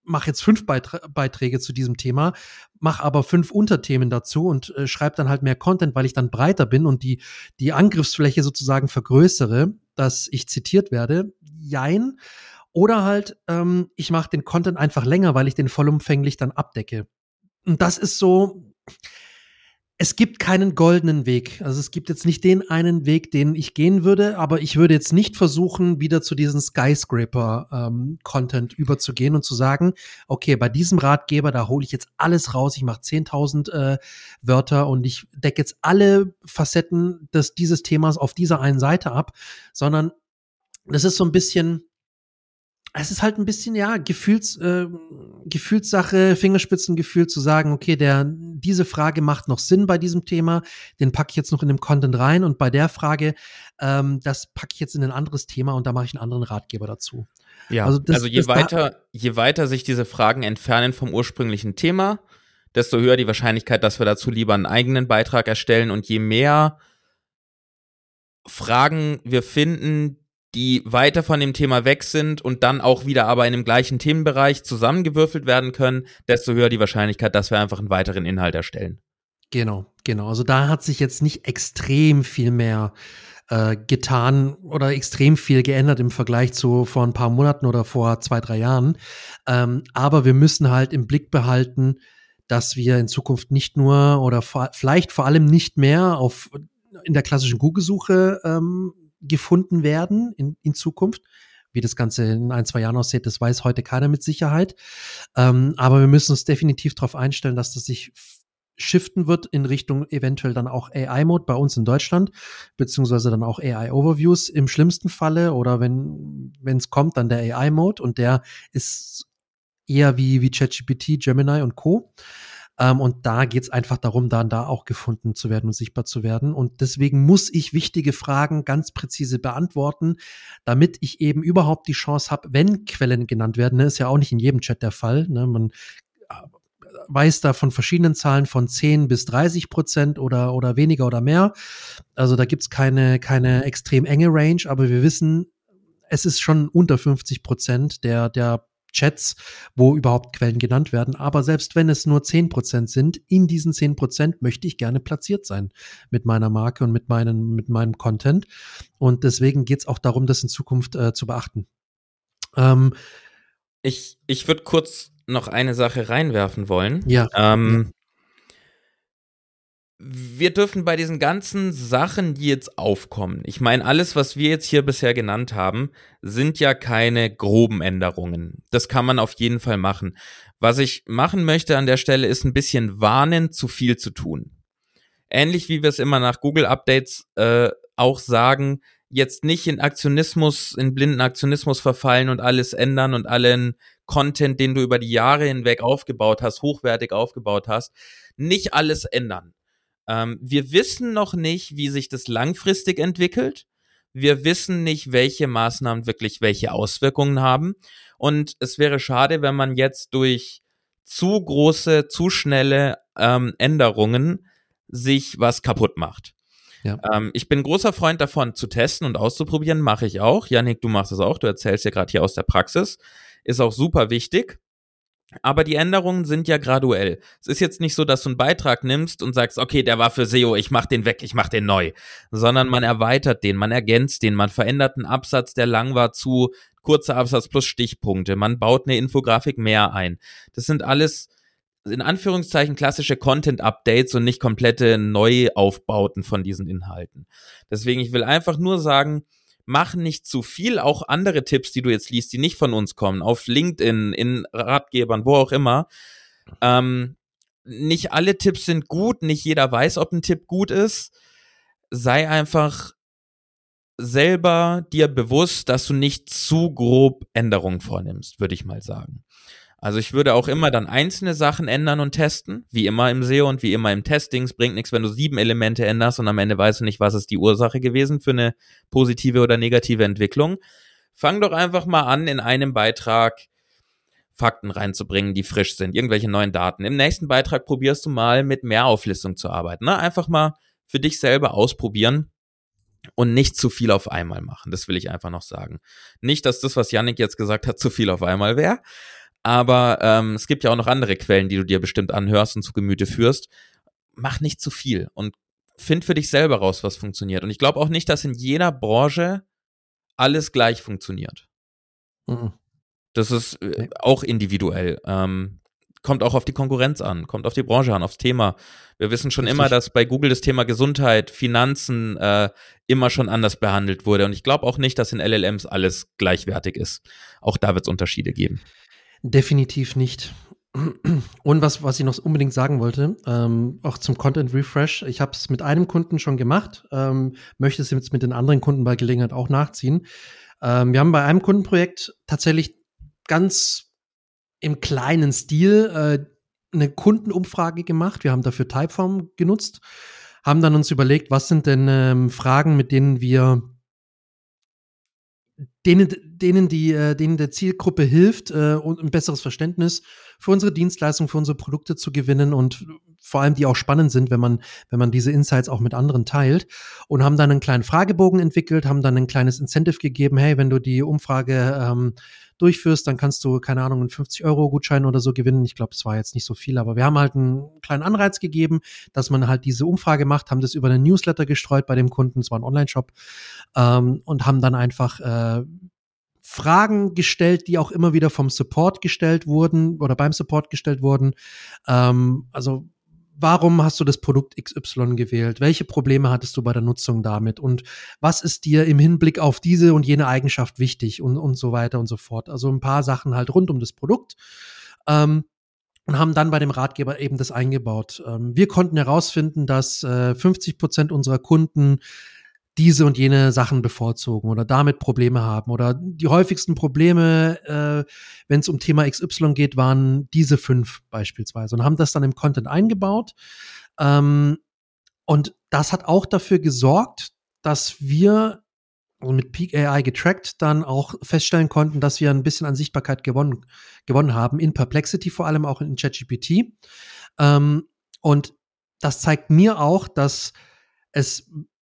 mache jetzt fünf Beitra- Beiträge zu diesem Thema, mache aber fünf Unterthemen dazu und äh, schreibe dann halt mehr Content, weil ich dann breiter bin und die, die Angriffsfläche sozusagen vergrößere, dass ich zitiert werde. Jein. Oder halt, ähm, ich mache den Content einfach länger, weil ich den vollumfänglich dann abdecke. Und das ist so, es gibt keinen goldenen Weg. Also es gibt jetzt nicht den einen Weg, den ich gehen würde, aber ich würde jetzt nicht versuchen, wieder zu diesem Skyscraper-Content ähm, überzugehen und zu sagen, okay, bei diesem Ratgeber, da hole ich jetzt alles raus, ich mache zehntausend äh, Wörter und ich decke jetzt alle Facetten des, dieses Themas auf dieser einen Seite ab, sondern das ist so ein bisschen, es ist halt ein bisschen, ja, Gefühls, äh, Gefühlssache, Fingerspitzengefühl zu sagen, okay, der, diese Frage macht noch Sinn bei diesem Thema, den packe ich jetzt noch in den Content rein und bei der Frage, ähm, das packe ich jetzt in ein anderes Thema und da mache ich einen anderen Ratgeber dazu. Ja, also, das, also je das da, weiter, je weiter sich diese Fragen entfernen vom ursprünglichen Thema, desto höher die Wahrscheinlichkeit, dass wir dazu lieber einen eigenen Beitrag erstellen und je mehr Fragen wir finden, die weiter von dem Thema weg sind und dann auch wieder aber in dem gleichen Themenbereich zusammengewürfelt werden können, desto höher die Wahrscheinlichkeit, dass wir einfach einen weiteren Inhalt erstellen. Genau, genau. Also da hat sich jetzt nicht extrem viel mehr äh, getan oder extrem viel geändert im Vergleich zu vor ein paar Monaten oder vor zwei, drei Jahren. Ähm, aber wir müssen halt im Blick behalten, dass wir in Zukunft nicht nur oder vor, vielleicht vor allem nicht mehr auf in der klassischen Google-Suche ähm, gefunden werden in, in Zukunft. Wie das Ganze in ein, zwei Jahren aussieht, das weiß heute keiner mit Sicherheit. Ähm, aber wir müssen uns definitiv darauf einstellen, dass das sich shiften wird in Richtung eventuell dann auch A I-Mode bei uns in Deutschland, beziehungsweise dann auch A I-Overviews im schlimmsten Falle oder wenn wenn es kommt, dann der A I-Mode und der ist eher wie, wie ChatGPT, Gemini und Co. Ähm, und da geht es einfach darum, dann da auch gefunden zu werden und sichtbar zu werden. Und deswegen muss ich wichtige Fragen ganz präzise beantworten, damit ich eben überhaupt die Chance habe, wenn Quellen genannt werden. Ne, ist ja auch nicht in jedem Chat der Fall. Ne, man weiß da von verschiedenen Zahlen von zehn bis dreißig Prozent oder, oder weniger oder mehr. Also da gibt's keine, keine extrem enge Range, aber wir wissen, es ist schon unter fünfzig Prozent der, der Chats, wo überhaupt Quellen genannt werden. Aber selbst wenn es nur zehn Prozent sind, in diesen zehn Prozent möchte ich gerne platziert sein mit meiner Marke und mit, meinen, mit meinem Content. Und deswegen geht's auch darum, das in Zukunft äh, zu beachten. Ähm, Ich, ich würde kurz noch eine Sache reinwerfen wollen. ja. Ähm, ja. Wir dürfen bei diesen ganzen Sachen, die jetzt aufkommen, ich meine, alles, was wir jetzt hier bisher genannt haben, sind ja keine groben Änderungen. Das kann man auf jeden Fall machen. Was ich machen möchte an der Stelle, ist ein bisschen warnen, zu viel zu tun. Ähnlich wie wir es immer nach Google-Updates äh, auch sagen, jetzt nicht in Aktionismus, in blinden Aktionismus verfallen und alles ändern und allen Content, den du über die Jahre hinweg aufgebaut hast, hochwertig aufgebaut hast, nicht alles ändern. Ähm, wir wissen noch nicht, wie sich das langfristig entwickelt. Wir wissen nicht, welche Maßnahmen wirklich welche Auswirkungen haben. Und es wäre schade, wenn man jetzt durch zu große, zu schnelle ähm, Änderungen sich was kaputt macht. Ja. Ähm, ich bin großer Freund davon, zu testen und auszuprobieren, mache ich auch. Yannick, du machst das auch, du erzählst ja gerade hier aus der Praxis. Ist auch super wichtig. Aber die Änderungen sind ja graduell. Es ist jetzt nicht so, dass du einen Beitrag nimmst und sagst, okay, der war für S E O, ich mach den weg, ich mach den neu. Sondern man erweitert den, man ergänzt den, man verändert einen Absatz, der lang war, zu kurzer Absatz plus Stichpunkte. Man baut eine Infografik mehr ein. Das sind alles in Anführungszeichen klassische Content-Updates und nicht komplette Neuaufbauten von diesen Inhalten. Deswegen, ich will einfach nur sagen, mach nicht zu viel, auch andere Tipps, die du jetzt liest, die nicht von uns kommen, auf LinkedIn, in Ratgebern, wo auch immer. Ähm, nicht alle Tipps sind gut, nicht jeder weiß, ob ein Tipp gut ist. Sei einfach selber dir bewusst, dass du nicht zu grob Änderungen vornimmst, würde ich mal sagen. Also ich würde auch immer dann einzelne Sachen ändern und testen, wie immer im S E O und wie immer im Testing. Es bringt nichts, wenn du sieben Elemente änderst und am Ende weißt du nicht, was ist die Ursache gewesen für eine positive oder negative Entwicklung. Fang doch einfach mal an, in einem Beitrag Fakten reinzubringen, die frisch sind, irgendwelche neuen Daten. Im nächsten Beitrag probierst du mal mit mehr Auflistung zu arbeiten. Ne? Einfach mal für dich selber ausprobieren und nicht zu viel auf einmal machen. Das will ich einfach noch sagen. Nicht, dass das, was Yannick jetzt gesagt hat, zu viel auf einmal wäre. Aber ähm, es gibt ja auch noch andere Quellen, die du dir bestimmt anhörst und zu Gemüte führst. Mach nicht zu viel und find für dich selber raus, was funktioniert. Und ich glaube auch nicht, dass in jeder Branche alles gleich funktioniert. Mhm. Das ist äh, Nee. auch individuell. Ähm, kommt auch auf die Konkurrenz an, kommt auf die Branche an, aufs Thema. Wir wissen schon Richtig. immer, dass bei Google das Thema Gesundheit, Finanzen äh, immer schon anders behandelt wurde. Und ich glaube auch nicht, dass in L L Ms alles gleichwertig ist. Auch da wird es Unterschiede geben. Definitiv nicht. Und was, was ich noch unbedingt sagen wollte, ähm, auch zum Content Refresh, ich habe es mit einem Kunden schon gemacht, ähm, möchte es jetzt mit den anderen Kunden bei Gelegenheit auch nachziehen. Ähm, wir haben bei einem Kundenprojekt tatsächlich ganz im kleinen Stil äh, eine Kundenumfrage gemacht. Wir haben dafür Typeform genutzt, haben dann uns überlegt, was sind denn ähm, Fragen, mit denen wir denen, denen die, äh, denen der Zielgruppe hilft, äh, und ein besseres Verständnis für unsere Dienstleistung, für unsere Produkte zu gewinnen und vor allem die auch spannend sind, wenn man, wenn man diese Insights auch mit anderen teilt, und haben dann einen kleinen Fragebogen entwickelt, haben dann ein kleines Incentive gegeben. Hey, wenn du die Umfrage ähm, durchführst, dann kannst du, keine Ahnung, einen fünfzig Euro Gutschein oder so gewinnen. Ich glaube, es war jetzt nicht so viel, aber wir haben halt einen kleinen Anreiz gegeben, dass man halt diese Umfrage macht, haben das über einen Newsletter gestreut bei dem Kunden, es war ein Online-Shop, ähm, und haben dann einfach äh, Fragen gestellt, die auch immer wieder vom Support gestellt wurden oder beim Support gestellt wurden. Ähm, also, warum hast du das Produkt X Y gewählt? Welche Probleme hattest du bei der Nutzung damit? Und was ist dir im Hinblick auf diese und jene Eigenschaft wichtig? Und, und so weiter und so fort. Also ein paar Sachen halt rund um das Produkt. Ähm, und haben dann bei dem Ratgeber eben das eingebaut. Ähm, wir konnten herausfinden, dass äh, fünfzig Prozent unserer Kunden diese und jene Sachen bevorzugen oder damit Probleme haben. Oder die häufigsten Probleme, äh, wenn es um Thema X Y geht, waren diese fünf beispielsweise und haben das dann im Content eingebaut. Ähm, und das hat auch dafür gesorgt, dass wir also mit Peak A I getrackt dann auch feststellen konnten, dass wir ein bisschen an Sichtbarkeit gewonnen, gewonnen haben, in Perplexity vor allem, auch in ChatGPT. Ähm, und das zeigt mir auch, dass es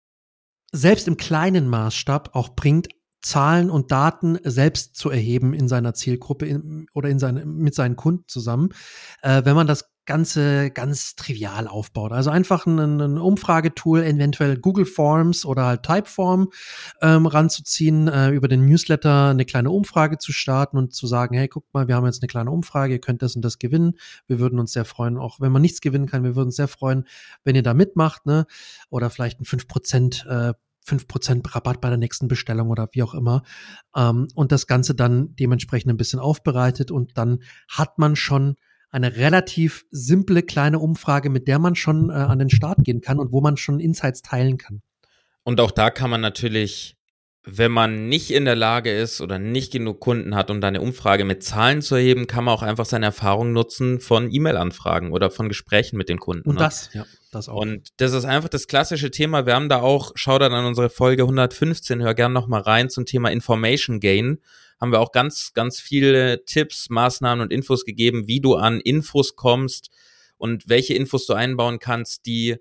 selbst im kleinen Maßstab auch bringt, Zahlen und Daten selbst zu erheben in seiner Zielgruppe in, oder in seine, mit seinen Kunden zusammen, äh, wenn man das Ganze ganz trivial aufbaut. Also einfach ein, ein Umfragetool, eventuell Google Forms oder halt Typeform ähm, ranzuziehen, äh, über den Newsletter eine kleine Umfrage zu starten und zu sagen, hey, guckt mal, wir haben jetzt eine kleine Umfrage, ihr könnt das und das gewinnen. Wir würden uns sehr freuen, auch wenn man nichts gewinnen kann, wir würden uns sehr freuen, wenn ihr da mitmacht, ne? Oder vielleicht ein fünf Prozent äh, fünf Prozent Rabatt bei der nächsten Bestellung oder wie auch immer. Ähm, und das Ganze dann dementsprechend ein bisschen aufbereitet und dann hat man schon eine relativ simple kleine Umfrage, mit der man schon äh, an den Start gehen kann und wo man schon Insights teilen kann. Und auch da kann man natürlich, wenn man nicht in der Lage ist oder nicht genug Kunden hat, um da eine Umfrage mit Zahlen zu erheben, kann man auch einfach seine Erfahrung nutzen von E-Mail-Anfragen oder von Gesprächen mit den Kunden. Und ne? das, ja, das auch. Und das ist einfach das klassische Thema. Wir haben da auch, schau dann an unsere Folge hundertfünfzehn, hör gern noch mal rein zum Thema Information Gain. Haben wir auch ganz, ganz viele Tipps, Maßnahmen und Infos gegeben, wie du an Infos kommst und welche Infos du einbauen kannst, die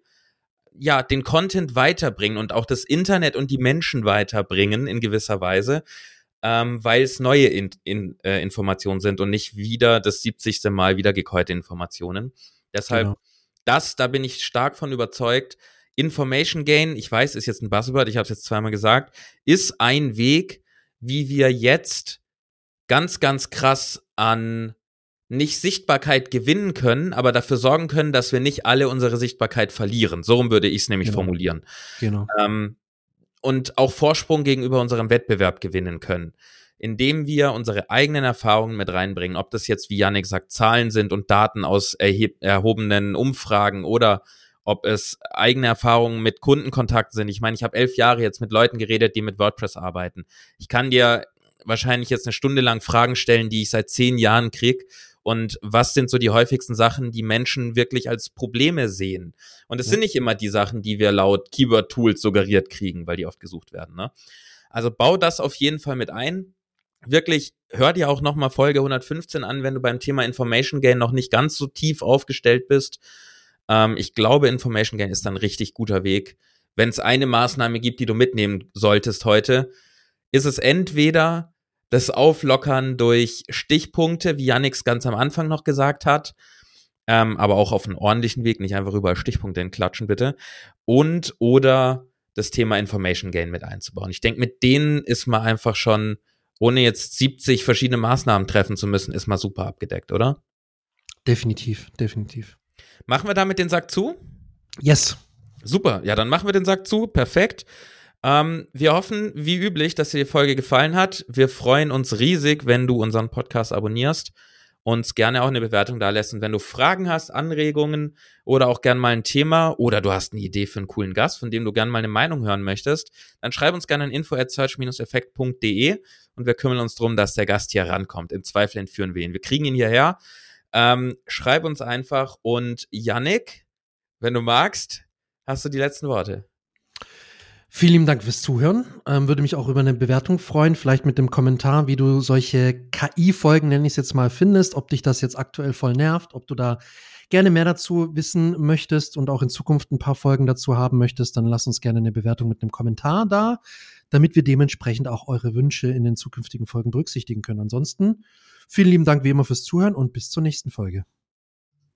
ja den Content weiterbringen und auch das Internet und die Menschen weiterbringen in gewisser Weise, ähm, weil es neue in, in, äh, Informationen sind und nicht wieder das siebzigste Mal wiedergekäute Informationen. Deshalb Genau. das, da bin ich stark von überzeugt. Information Gain, ich weiß, ist jetzt ein Buzzword, ich habe es jetzt zweimal gesagt, ist ein Weg, wie wir jetzt ganz, ganz krass an nicht Sichtbarkeit gewinnen können, aber dafür sorgen können, dass wir nicht alle unsere Sichtbarkeit verlieren. So rum würde ich es nämlich Genau. formulieren. Genau. Ähm, und auch Vorsprung gegenüber unserem Wettbewerb gewinnen können, indem wir unsere eigenen Erfahrungen mit reinbringen. Ob das jetzt, wie Yannick sagt, Zahlen sind und Daten aus erheb- erhobenen Umfragen oder ob es eigene Erfahrungen mit Kundenkontakten sind. Ich meine, ich habe elf Jahre jetzt mit Leuten geredet, die mit WordPress arbeiten. Ich kann dir wahrscheinlich jetzt eine Stunde lang Fragen stellen, die ich seit zehn Jahren kriege. Und was sind so die häufigsten Sachen, die Menschen wirklich als Probleme sehen? Und es Ja. sind nicht immer die Sachen, die wir laut Keyword-Tools suggeriert kriegen, weil die oft gesucht werden. Ne? Also bau das auf jeden Fall mit ein. Wirklich, hör dir auch nochmal Folge hundertfünfzehn an, wenn du beim Thema Information Gain noch nicht ganz so tief aufgestellt bist. Ähm, ich glaube, Information Gain ist dann ein richtig guter Weg. Wenn es eine Maßnahme gibt, die du mitnehmen solltest heute, ist es entweder das Auflockern durch Stichpunkte, wie Yannick's ganz am Anfang noch gesagt hat. Ähm, aber auch auf einen ordentlichen Weg, nicht einfach überall Stichpunkte hinklatschen, bitte. Und oder das Thema Information Gain mit einzubauen. Ich denke, mit denen ist man einfach schon, ohne jetzt siebzig verschiedene Maßnahmen treffen zu müssen, ist man super abgedeckt, oder? Definitiv, definitiv. Machen wir damit den Sack zu? Yes. Super, ja, dann machen wir den Sack zu, perfekt. Ähm, wir hoffen, wie üblich, dass dir die Folge gefallen hat. Wir freuen uns riesig, wenn du unseren Podcast abonnierst, uns gerne auch eine Bewertung da lässt. Und wenn du Fragen hast, Anregungen oder auch gerne mal ein Thema oder du hast eine Idee für einen coolen Gast, von dem du gerne mal eine Meinung hören möchtest, dann schreib uns gerne an info at search dash effekt punkt de und wir kümmern uns darum, dass der Gast hier rankommt. Im Zweifel entführen wir ihn. Wir kriegen ihn hierher. Ähm, schreib uns einfach und Yannick, wenn du magst, hast du die letzten Worte. Vielen lieben Dank fürs Zuhören. Ähm, würde mich auch über eine Bewertung freuen, vielleicht mit dem Kommentar, wie du solche K I-Folgen, nenne ich es jetzt mal, findest, ob dich das jetzt aktuell voll nervt, ob du da gerne mehr dazu wissen möchtest und auch in Zukunft ein paar Folgen dazu haben möchtest, dann lass uns gerne eine Bewertung mit einem Kommentar da, damit wir dementsprechend auch eure Wünsche in den zukünftigen Folgen berücksichtigen können. Ansonsten vielen lieben Dank wie immer fürs Zuhören und bis zur nächsten Folge.